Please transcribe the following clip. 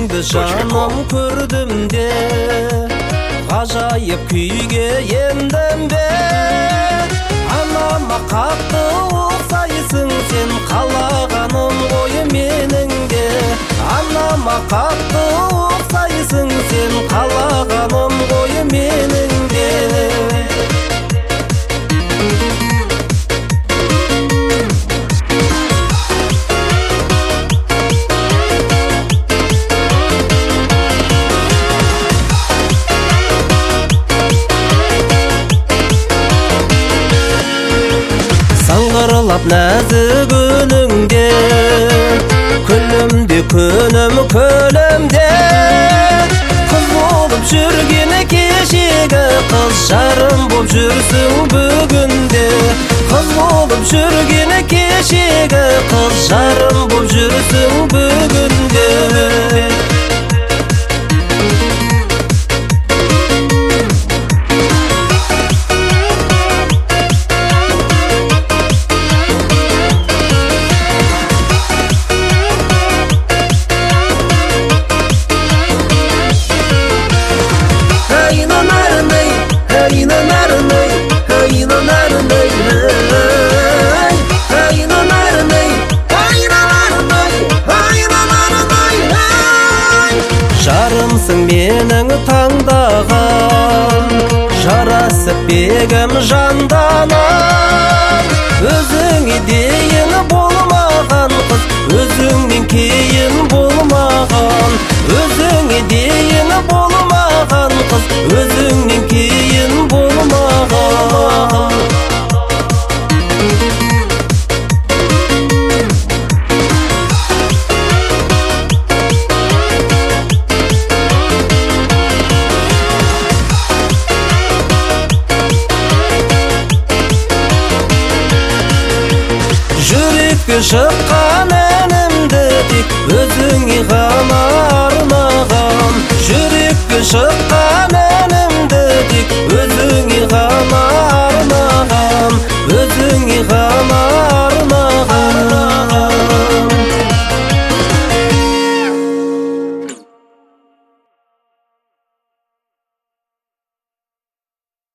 Yüzüңді жаным көрдім де, ғажайып күйге ендім бе. Анама қатты ұқсайсың сен, қалағаным ғой меніңге. Анама қатты ұқсайсың сен, қалағаным ғой меніңге. Саңғырлап нәзік үніңде, күлімде күнім көлімде. Қыз болып жүргені кешегі, қыз жарым болып жүрсің бүгінде. Қыз болып жүргені кешегі, қыз жарым болып жүрсің бүгінде. Жарымсың менің таңдаған, жарасып бегім жанданам. Өзіңе дейін болмаған қыз, өзіңнен кейін болмаған. Өзіңе дейін болмаған қыз, өзіңнен кейін болмаған. Жүрекке шыққан әнімді тек өзіңе ғана арнаған. Жүрекке шыққан әнімді